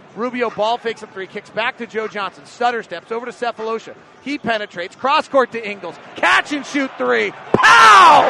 Rubio ball fakes a three, kicks back to Joe Johnson. Stutter steps over to Cephalosha. He penetrates, cross court to Ingles. Catch and shoot three. Pow!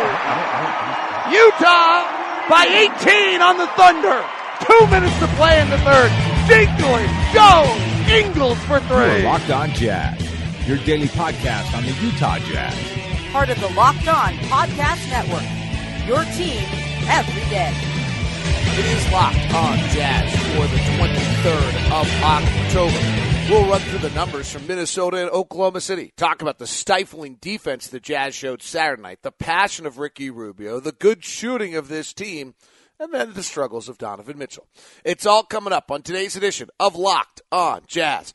Utah by 18 on the Thunder. 2 minutes to play in the third. Dinklage goes. Ingles for three. You're Locked On Jazz, your daily podcast on the Utah Jazz. Part of the Locked On Podcast Network, your team every day. It is Locked On Jazz for the 23rd of October. We'll run through the numbers from Minnesota and Oklahoma City. Talk about the stifling defense the Jazz showed Saturday night, the passion of Ricky Rubio, the good shooting of this team, and then the struggles of Donovan Mitchell. It's all coming up on today's edition of Locked On Jazz.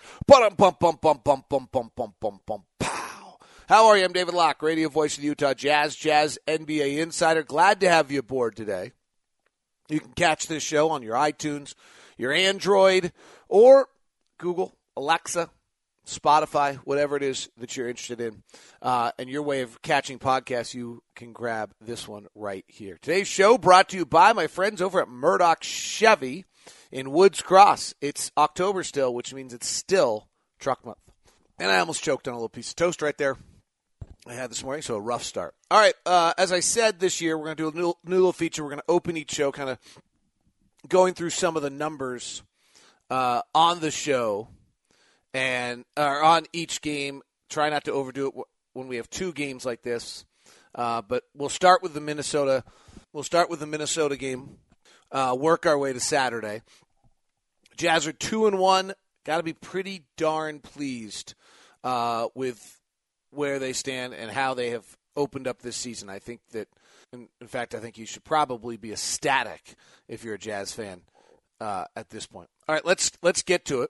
Pow. How are you? I'm David Locke, radio voice of the Utah Jazz, Jazz NBA insider. Glad to have you aboard today. You can catch this show on your iTunes, your Android, or Google, Alexa, Spotify, whatever it is that you're interested in. And your way of catching podcasts, you can grab this one right here. Today's show brought to you by my friends over at Murdoch Chevy in Woods Cross. It's October still, which means it's still truck month. And I almost choked on a little piece of toast right there I had this morning, so a rough start. All right, as I said this year, we're going to do a new little feature. We're going to open each show kind of going through some of the numbers on the show and on each game. Try not to overdo it when we have two games like this. But we'll start with the Minnesota. We'll start with the Minnesota game. Work our way to Saturday. Jazz are 2-1. Got to be pretty darn pleased with where they stand and how they have opened up this season. I think that, in fact, I think you should probably be ecstatic if you're a Jazz fan at this point. All right, let's get to it.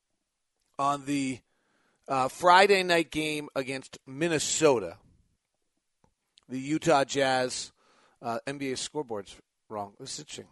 On the Friday night game against Minnesota, the Utah Jazz, NBA scoreboard's wrong. This is interesting.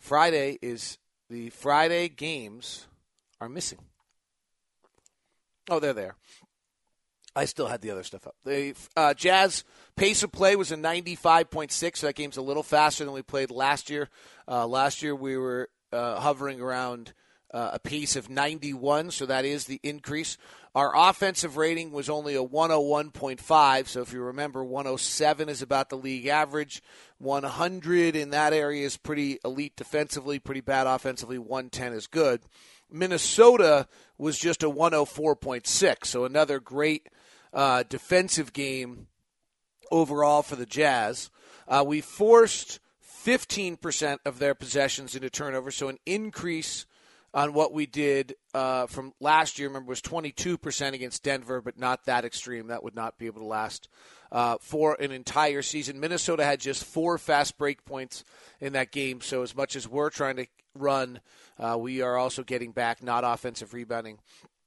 The Friday games are missing. Oh, they're there. I still had the other stuff up. The Jazz pace of play was a 95.6, so that game's a little faster than we played last year. Last year we were hovering around a pace of 91, so that is the increase. Our offensive rating was only a 101.5, so if you remember, 107 is about the league average. 100 in that area is pretty elite defensively, pretty bad offensively. 110 is good. Minnesota was just a 104.6, so another great defensive game overall for the Jazz. We forced 15% of their possessions into turnovers, so an increase on what we did from last year. Remember, it was 22% against Denver, but not that extreme. That would not be able to last for an entire season. Minnesota had just 4 fast break points in that game, so as much as we're trying to run, we are also getting back, not offensive rebounding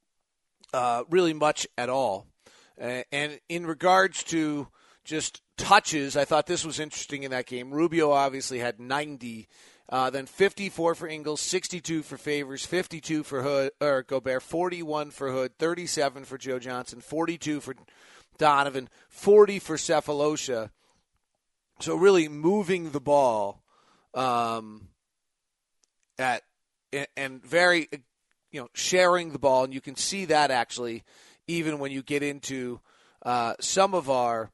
really much at all. And in regards to just touches, I thought this was interesting in that game. Rubio obviously had 90, then 54 for Ingles, 62 for Favors, 52 for Gobert, 41 for Hood, 37 for Joe Johnson, 42 for Donovan, 40 for Cephalosha. So really moving the ball and very, sharing the ball, and you can see that actually even when you get into some of our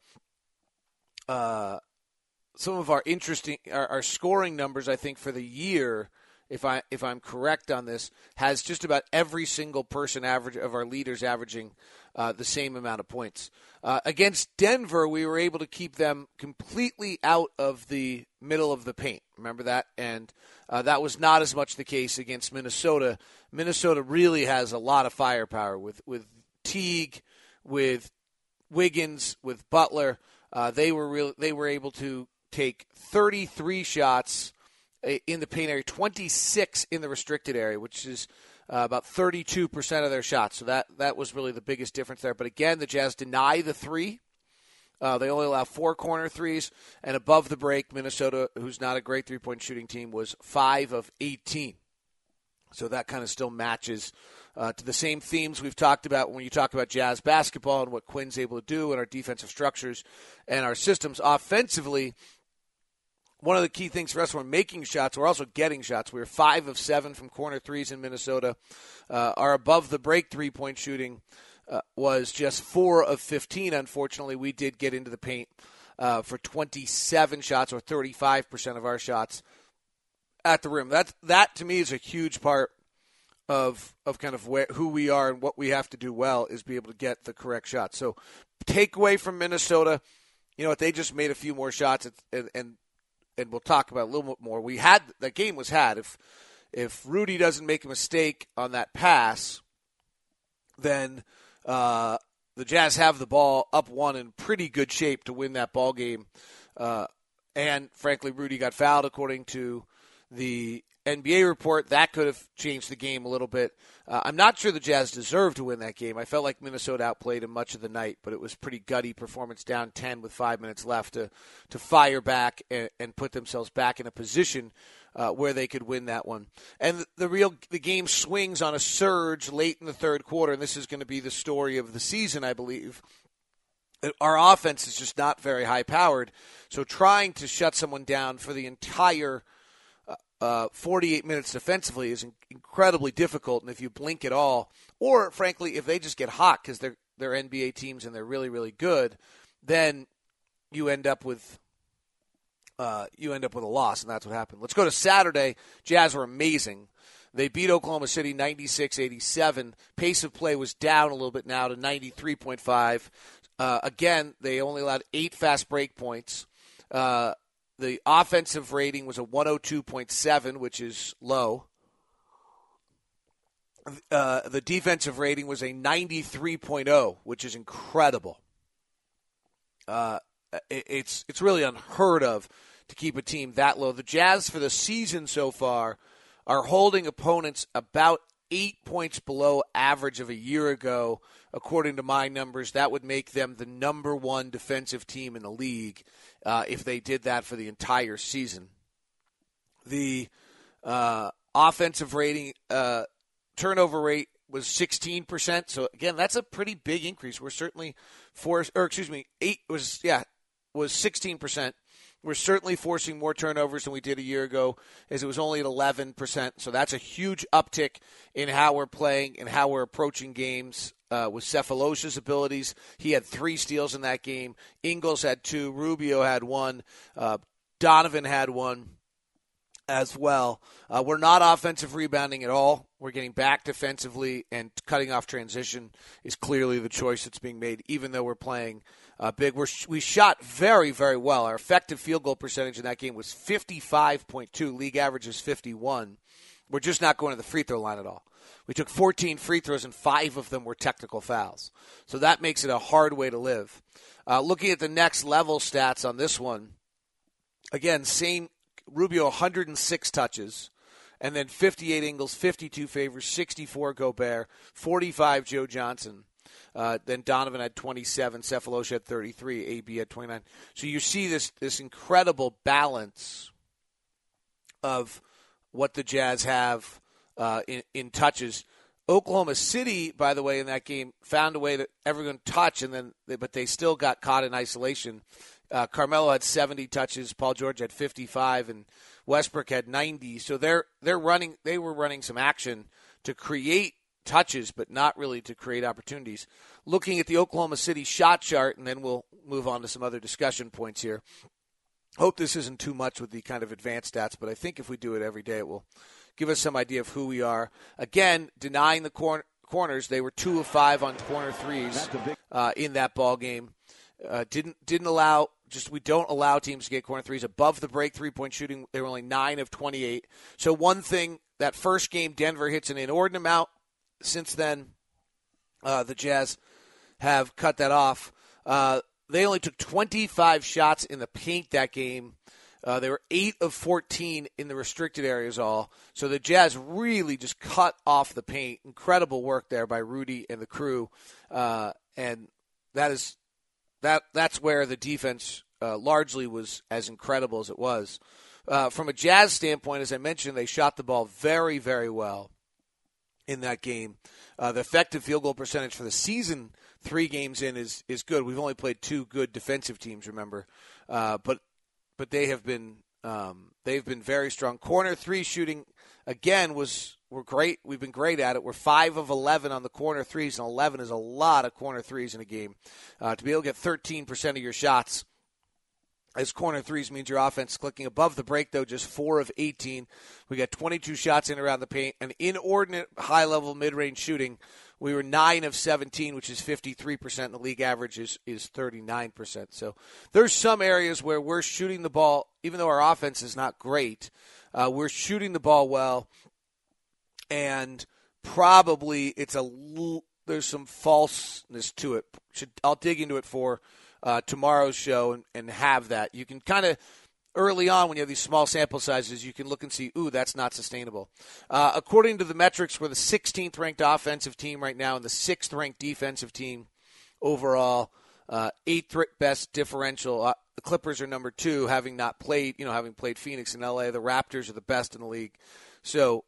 interesting our scoring numbers. I think for the year, if I'm correct on this, has just about every single person of our leaders averaging the same amount of points. Against Denver, we were able to keep them completely out of the middle of the paint. Remember that? And that was not as much the case against Minnesota. Minnesota really has a lot of firepower with Teague, with Wiggins, with Butler. They were able to take 33 shots in the paint area, 26 in the restricted area, which is about 32% of their shots. So that was really the biggest difference there. But again, the Jazz deny the three. They only allow 4 corner threes. And above the break, Minnesota, who's not a great three-point shooting team, was 5 of 18. So that kind of still matches to the same themes we've talked about when you talk about Jazz basketball and what Quinn's able to do and our defensive structures and our systems. Offensively, one of the key things for us, we're making shots. We're also getting shots. We were 5 of 7 from corner threes in Minnesota. Our above-the-break three-point shooting was just 4 of 15. Unfortunately, we did get into the paint for 27 shots, or 35% of our shots at the rim. That to me is a huge part of kind of who we are and what we have to do well is be able to get the correct shots. So takeaway from Minnesota, you know what, they just made a few more shots, and we'll talk about it a little bit more. That game was had. If Rudy doesn't make a mistake on that pass, then the Jazz have the ball up 1 in pretty good shape to win that ball game. And frankly, Rudy got fouled according to the NBA report. That could have changed the game a little bit. I'm not sure the Jazz deserved to win that game. I felt like Minnesota outplayed him much of the night, but it was pretty gutty performance, down 10 with 5 minutes left to fire back and put themselves back in a position where they could win that one. And the game swings on a surge late in the third quarter, and this is going to be the story of the season, I believe. Our offense is just not very high-powered, so trying to shut someone down for the entire 48 minutes defensively is incredibly difficult, and if you blink at all, or frankly, if they just get hot because they're NBA teams and they're really, really good, then you end up with a loss, and that's what happened. Let's go to Saturday. Jazz were amazing. They beat Oklahoma City 96-87. Pace of play was down a little bit now to 93.5. Again, they only allowed 8 fast break points. The offensive rating was a 102.7, which is low. The defensive rating was a 93.0, which is incredible. It's really unheard of to keep a team that low. The Jazz for the season so far are holding opponents about 8 points below average of a year ago. According to my numbers, that would make them the number 1 defensive team in the league if they did that for the entire season. The offensive rating, turnover rate was 16%. So again, that's a pretty big increase. We're certainly was 16%. We're certainly forcing more turnovers than we did a year ago, as it was only at 11%. So that's a huge uptick in how we're playing and how we're approaching games with Cephalosha's abilities. He had 3 steals in that game. Ingles had 2. Rubio had 1. Donovan had 1 as well. We're not offensive rebounding at all. We're getting back defensively, and cutting off transition is clearly the choice that's being made, even though we're playing big. We shot very, very well. Our effective field goal percentage in that game was 55.2. League average is 51. We're just not going to the free throw line at all. We took 14 free throws, and 5 of them were technical fouls. So that makes it a hard way to live. Looking at the next level stats on this one, again, same Rubio, 106 touches, and then 58 Ingles, 52 Favors, 64 Gobert, 45 Joe Johnson. Then Donovan had 27, Cephalosha had 33, AB had 29. So you see this incredible balance of what the Jazz have in touches. Oklahoma City, by the way, in that game found a way to everyone touch, but they still got caught in isolation. Carmelo had 70 touches, Paul George had 55, and Westbrook had 90. So they were running some action to create touches, but not really to create opportunities. Looking at the Oklahoma City shot chart, and then we'll move on to some other discussion points here. Hope this isn't too much with the kind of advanced stats, but I think if we do it every day, it will give us some idea of who we are. Again, denying the corners, they were 2 of 5 on corner threes in that ball game. Didn't allow. We don't allow teams to get corner threes. Above the break 3-point shooting, they were only 9 of 28. So one thing, that first game, Denver hits an inordinate amount. Since then, the Jazz have cut that off. They only took 25 shots in the paint that game. They were 8 of 14 in the restricted areas all. So the Jazz really just cut off the paint. Incredible work there by Rudy and the crew. And that's where the defense largely was as incredible as it was. From a Jazz standpoint, as I mentioned, they shot the ball very, very well in that game. The effective field goal percentage for the season, 3 games in, is good. We've only played 2 good defensive teams, remember. But they have been They've been very strong. Corner three shooting, again, we're great. We've been great at it. We're 5 of 11 on the corner threes, and 11 is a lot of corner threes in a game. To be able to get 13% of your shots as corner threes means your offense clicking above the break, though, just 4 of 18. We got 22 shots in around the paint. An inordinate high-level mid-range shooting. We were 9 of 17, which is 53%, and the league average is 39%. So there's some areas where we're shooting the ball, even though our offense is not great, we're shooting the ball well, and probably there's some falseness to it. I'll dig into it for tomorrow's show and have that. You can kind of, early on when you have these small sample sizes, you can look and see, ooh, that's not sustainable. According to the metrics, we're the 16th ranked offensive team right now and the 6th ranked defensive team overall. 8th best differential. The Clippers are number 2, having played Phoenix and LA. The Raptors are the best in the league. So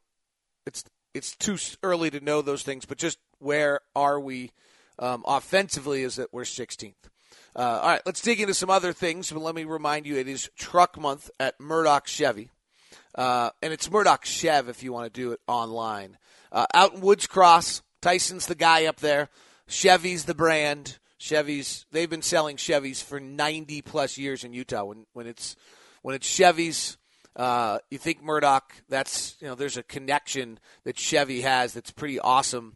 it's too early to know those things, but just where are we offensively is that we're 16th. All right, let's dig into some other things. But let me remind you, it is Truck Month at Murdoch Chevy. And it's Murdoch Chev if you want to do it online. Out in Woods Cross, Tyson's the guy up there. Chevy's the brand. They've been selling Chevys for 90-plus years in Utah. When it's Chevys, you think Murdoch, there's a connection that Chevy has that's pretty awesome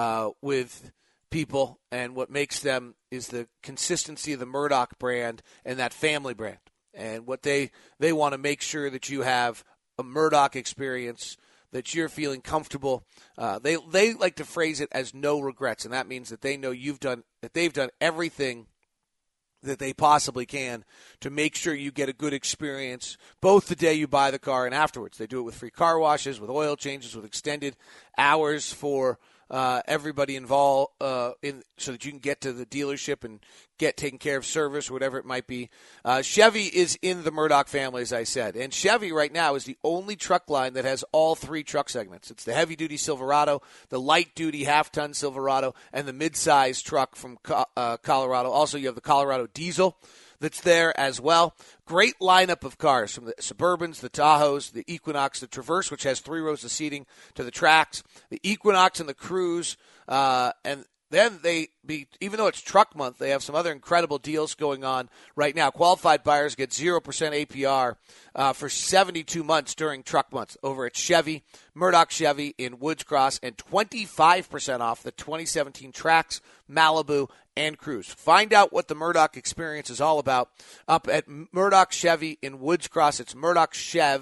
with people, and what makes them is the consistency of the Murdoch brand and that family brand. And what they want to make sure that you have a Murdoch experience, that you're feeling comfortable. They like to phrase it as no regrets, and that means that they know they've done everything that they possibly can to make sure you get a good experience both the day you buy the car and afterwards. They do it with free car washes, with oil changes, with extended hours for everybody involved so that you can get to the dealership and get taken care of service or whatever it might be. Chevy is in the Murdoch family, as I said. And Chevy right now is the only truck line that has all 3 truck segments. It's the heavy-duty Silverado, the light-duty half-ton Silverado, and the mid-size truck from Colorado. Also, you have the Colorado Diesel that's there as well. Great lineup of cars, from the Suburbans, the Tahoes, the Equinox, the Traverse, which has 3 rows of seating, to the Trax, the Equinox and the Cruise. And then even though it's Truck Month, they have some other incredible deals going on right now. Qualified buyers get 0% APR for 72 months during Truck Month over at Chevy, Murdoch Chevy in Woods Cross, and 25% off the 2017 Trax, Malibu, and Cruise. Find out what the Murdoch experience is all about up at Murdoch Chevy in Woods Cross. It's MurdochChev,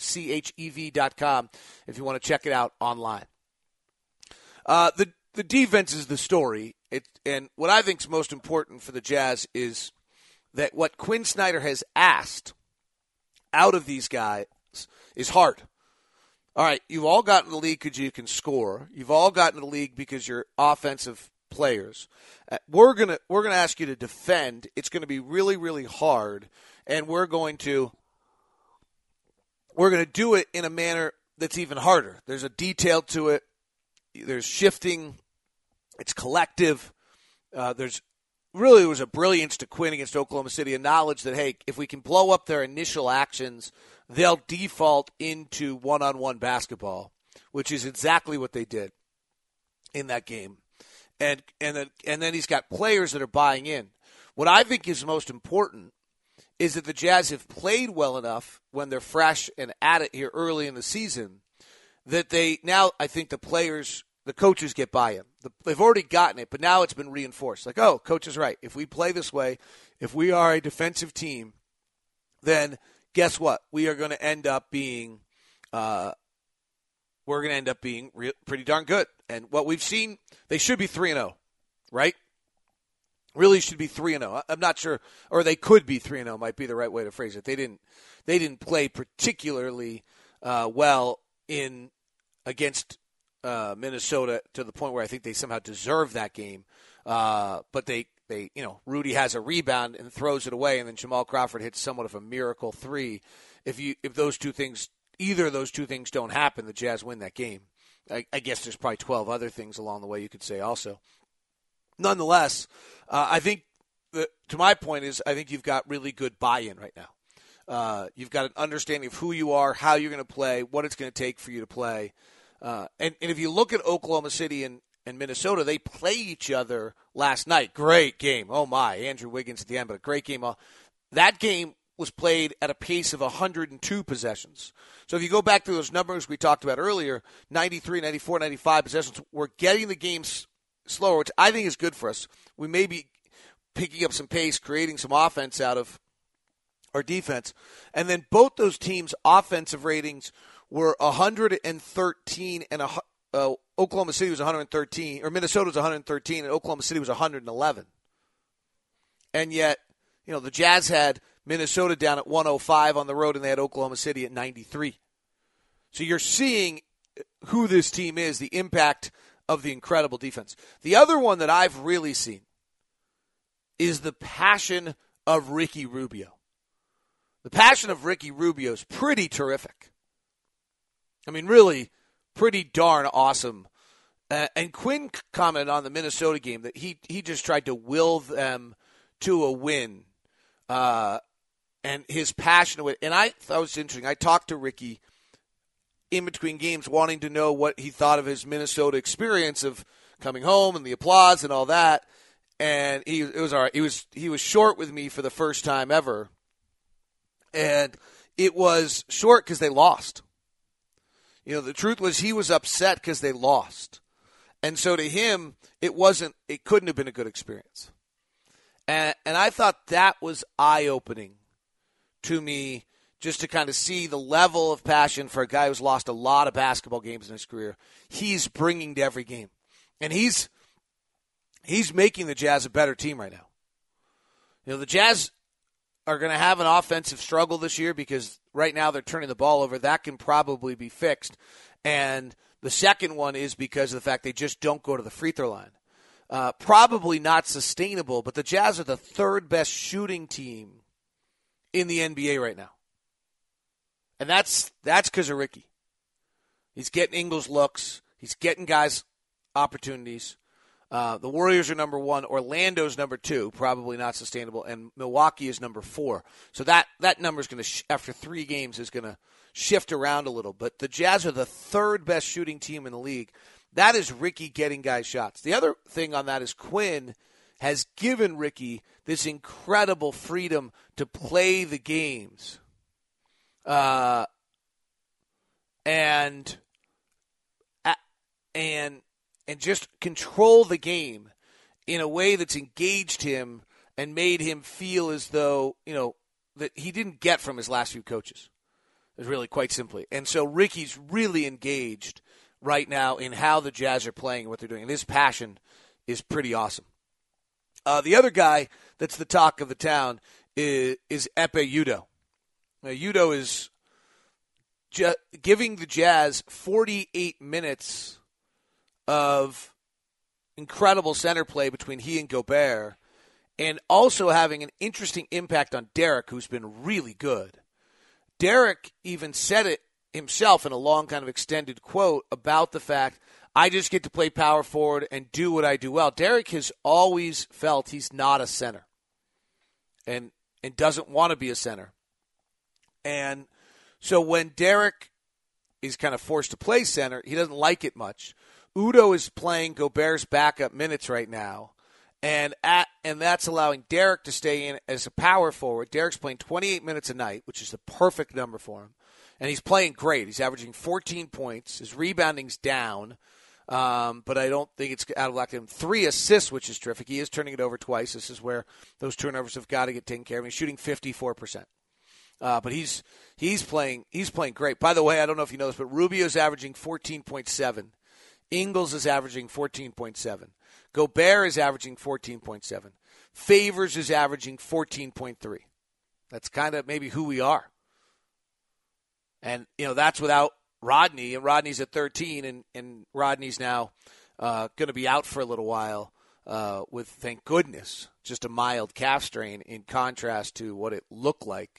CHEV.com, if you want to check it out online. The defense is the story, and what I think is most important for the Jazz is that what Quinn Snyder has asked out of these guys is hard. All right, you've all gotten in the league because you can score. You've all gotten in the league because you're offensive players. We're gonna ask you to defend. It's going to be really, really hard, and we're going to do it in a manner that's even harder. There's a detail to it. There's shifting. It's collective. It was a brilliance to Quinn against Oklahoma City, a knowledge that, hey, if we can blow up their initial actions, they'll default into one-on-one basketball, which is exactly what they did in that game. And then he's got players that are buying in. What I think is most important is that the Jazz have played well enough when they're fresh and at it here early in the season that I think the coaches get buy-in. They've already gotten it, but now it's been reinforced. Like, oh, coach is right. If we play this way, if we are a defensive team, then guess what? We are going to end up being pretty darn good. And what we've seen, they should be 3-0, right? Really should be 3-0. I'm not sure, or they could be 3-0 might be the right way to phrase it. They didn't play particularly well against Minnesota to the point where I think they somehow deserve that game. But Rudy has a rebound and throws it away, and then Jamal Crawford hits somewhat of a miracle 3. If either of those two things don't happen, the Jazz win that game. I guess there's probably 12 other things along the way you could say also. Nonetheless, I think to my point is I think you've got really good buy-in right now. You've got an understanding of who you are, how you're going to play, what it's going to take for you to play. And if you look at Oklahoma City and Minnesota, they play each other last night. Great game. Oh, my. Andrew Wiggins at the end, but a great game. That game was played at a pace of 102 possessions. So if you go back to those numbers we talked about earlier, 93, 94, 95 possessions, we're getting the games slower, which I think is good for us. We may be picking up some pace, creating some offense out of our defense. And then both those teams' offensive ratings were 113 and Oklahoma City was 113, or Minnesota was 113, and Oklahoma City was 111. And yet, the Jazz had Minnesota down at 105 on the road, and they had Oklahoma City at 93. So you're seeing who this team is, the impact of the incredible defense. The other one that I've really seen is the passion of Ricky Rubio. The passion of Ricky Rubio is pretty terrific. I mean, really pretty darn awesome. And Quinn commented on the Minnesota game that he just tried to will them to a win. And his passion with, and I thought it was interesting. I talked to Ricky in between games, wanting to know what he thought of his Minnesota experience of coming home and the applause and all that. And it was all right. He was short with me for the first time ever, and it was short because they lost. The truth was he was upset because they lost, and so to him it couldn't have been a good experience. And I thought that was eye-opening to me, just to kind of see the level of passion for a guy who's lost a lot of basketball games in his career. He's bringing to every game. And he's making the Jazz a better team right now. The Jazz are going to have an offensive struggle this year because right now they're turning the ball over. That can probably be fixed. And the second one is because of the fact they just don't go to the free throw line. Probably not sustainable, but the Jazz are the third best shooting team in the NBA right now. And that's because of Ricky. He's getting Ingles looks. He's getting guys opportunities. The Warriors are number 1. Orlando's number 2, probably not sustainable. And Milwaukee is number 4. So that number is going to, after 3 games, is going to shift around a little. But the Jazz are the third best shooting team in the league. That is Ricky getting guys shots. The other thing on that is Quinn has given Ricky this incredible freedom to play the games. And just control the game in a way that's engaged him and made him feel as though, that he didn't get from his last few coaches. It's really quite simply. And so Ricky's really engaged right now in how the Jazz are playing and what they're doing. And his passion is pretty awesome. The other guy that's the talk of the town is Ekpe Udoh. Now, Udoh is giving the Jazz 48 minutes of incredible center play between he and Gobert, and also having an interesting impact on Derek, who's been really good. Derek even said it himself in a long kind of extended quote about the fact, I just get to play power forward and do what I do well. Derek has always felt he's not a center and doesn't want to be a center. And so when Derek is kind of forced to play center, he doesn't like it much. Udoh is playing Gobert's backup minutes right now, and that's allowing Derek to stay in as a power forward. Derek's playing 28 minutes a night, which is the perfect number for him, and he's playing great. He's averaging 14 points. His rebounding's down, but I don't think it's out of whack. 3 assists, which is terrific. He is turning it over twice. This is where those turnovers have got to get taken care of. He's shooting 54%. But he's playing great. By the way, I don't know if you know this, but Rubio's averaging 14.7. Ingles is averaging 14.7. Gobert is averaging 14.7. Favors is averaging 14.3. That's kind of maybe who we are. And, that's without Rodney. And Rodney's at 13, and Rodney's now going to be out for a little while with, thank goodness, just a mild calf strain in contrast to what it looked like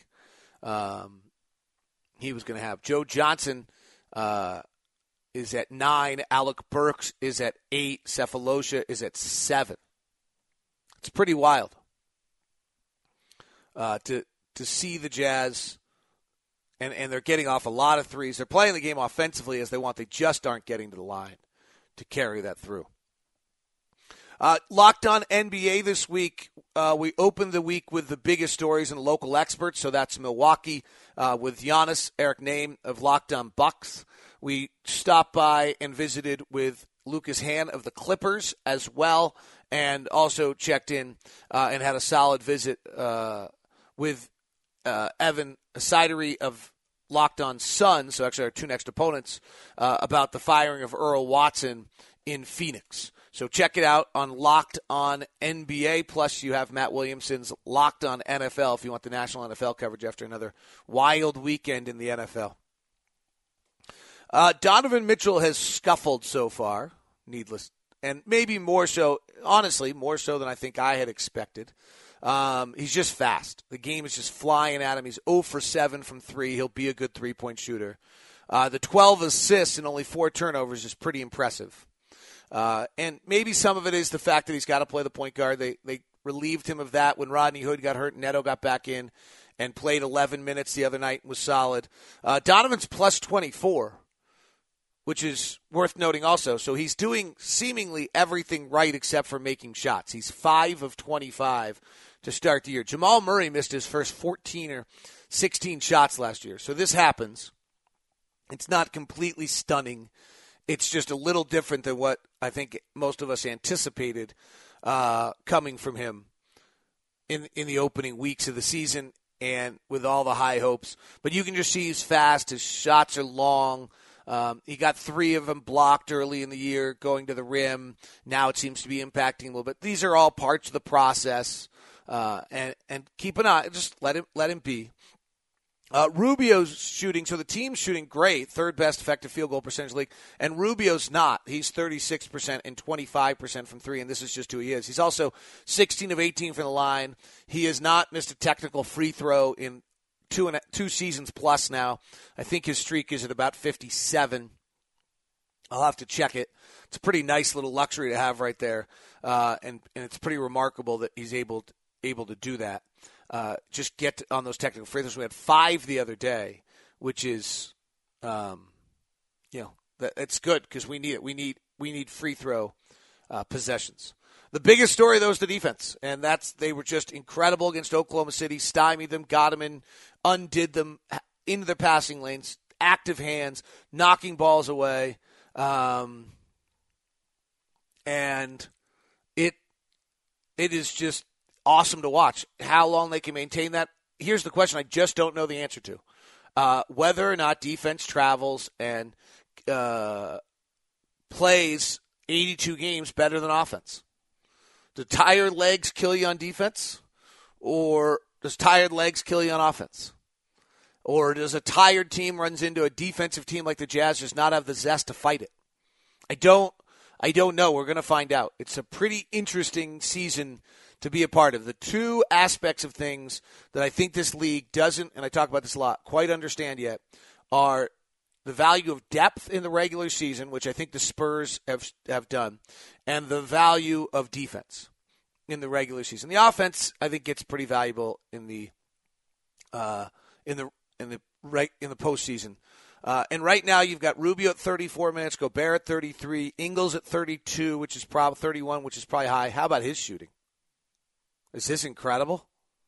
he was going to have. Joe Johnson is at 9. Alec Burks is at 8. Sefolosha is at 7. It's pretty wild to to see the Jazz, and they're getting off a lot of threes. They're playing the game offensively as they want. They just aren't getting to the line to carry that through. Locked on NBA this week. We opened the week with the biggest stories and local experts. So that's Milwaukee with Giannis, Eric Name of Locked On Bucks. We stopped by and visited with Lucas Hand of the Clippers as well, and also checked in and had a solid visit with Evan Sidery of Locked On Suns, so actually our two next opponents, about the firing of Earl Watson in Phoenix. So check it out on Locked On NBA. Plus, you have Matt Williamson's Locked On NFL if you want the national NFL coverage after another wild weekend in the NFL. Donovan Mitchell has scuffled so far, needless, and maybe more so, honestly, more so than I think I had expected. He's just fast. The game is just flying at him. He's 0 for 7 from 3. He'll be a good three-point shooter. The 12 assists and only 4 turnovers is pretty impressive. And maybe some of it is the fact that he's got to play the point guard. They relieved him of that when Rodney Hood got hurt. Neto got back in and played 11 minutes the other night and was solid. Donovan's plus 24, which is worth noting also. So he's doing seemingly everything right except for making shots. He's 5 of 25 to start the year. Jamal Murray missed his first 14 or 16 shots last year. So this happens. It's not completely stunning. It's just a little different than what I think most of us anticipated coming from him in the opening weeks of the season and with all the high hopes. But you can just see he's fast. His shots are long. He got 3 of them blocked early in the year going to the rim. Now it seems to be impacting a little bit. These are all parts of the process. And keep an eye. Just let him be. Rubio's shooting, so the team's shooting great, third best effective field goal percentage league, and Rubio's not. He's 36% and 25% from 3, and this is just who he is. He's also 16 of 18 from the line. He has not missed a technical free throw in two seasons plus now. I think his streak is at about 57. I'll have to check it. It's a pretty nice little luxury to have right there, and it's pretty remarkable that he's able to do that. Just get on those technical free throws. We had 5 the other day, which is, it's good because we need it. We need free throw possessions. The biggest story, though, is the defense, and they were just incredible against Oklahoma City. Stymied them, got them in, undid them into their passing lanes, active hands, knocking balls away, and it is just awesome to watch. How long they can maintain that? Here's the question I just don't know the answer to. Whether or not defense travels and plays 82 games better than offense. Do tired legs kill you on defense? Or does tired legs kill you on offense? Or does a tired team runs into a defensive team like the Jazz just not have the zest to fight it? I don't know. We're going to find out. It's a pretty interesting season to be a part of. The two aspects of things that I think this league doesn't, and I talk about this a lot, quite understand yet, are the value of depth in the regular season, which I think the Spurs have done, and the value of defense in the regular season. The offense, I think, gets pretty valuable in the postseason. And right now, you've got Rubio at 34 minutes, Gobert at 33, Ingles at 32, which is probably 31, which is probably high. How about his shooting? Is this incredible?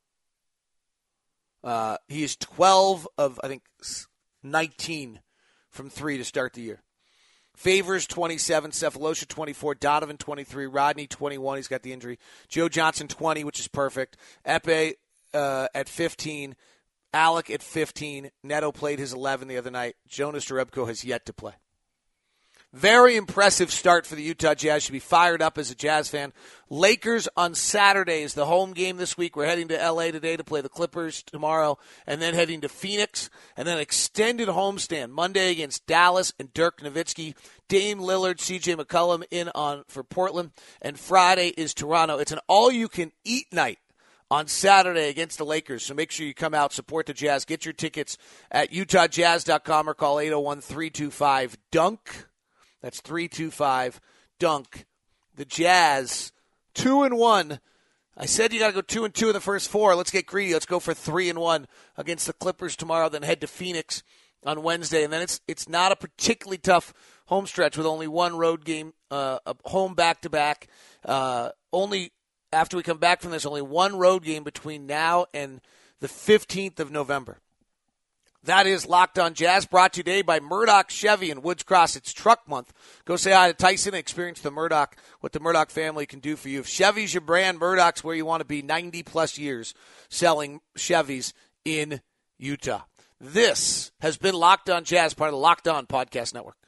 He is 12 of, I think, 19 from 3 to start the year. Favors 27, Cephalosha 24, Donovan 23, Rodney 21. He's got the injury. Joe Johnson 20, which is perfect. Epe at 15. Alec at 15. Neto played his 11 the other night. Jonas Jerebko has yet to play. Very impressive start for the Utah Jazz. Should be fired up as a Jazz fan. Lakers on Saturday is the home game this week. We're heading to L.A. today to play the Clippers tomorrow, and then heading to Phoenix, and then extended homestand Monday against Dallas and Dirk Nowitzki. Dame Lillard, C.J. McCollum in on for Portland, and Friday is Toronto. It's an all-you-can-eat night on Saturday against the Lakers. So make sure you come out, support the Jazz. Get your tickets at utahjazz.com or call 801-325-DUNK. That's 325-DUNK. The Jazz, 2-1 I said you got to go 2-2 in the first 4. Let's get greedy. Let's go for 3-1 against the Clippers tomorrow, then head to Phoenix on Wednesday. And then it's not a particularly tough home stretch with only one road game, a home back-to-back. Only after we come back from this, only one road game between now and the 15th of November. That is Locked On Jazz, brought to you today by Murdoch Chevy in Woods Cross. It's truck month. Go say hi to Tyson and experience the Murdoch, what the Murdoch family can do for you. If Chevy's your brand, Murdoch's where you want to be. 90-plus years selling Chevys in Utah. This has been Locked On Jazz, part of the Locked On Podcast Network.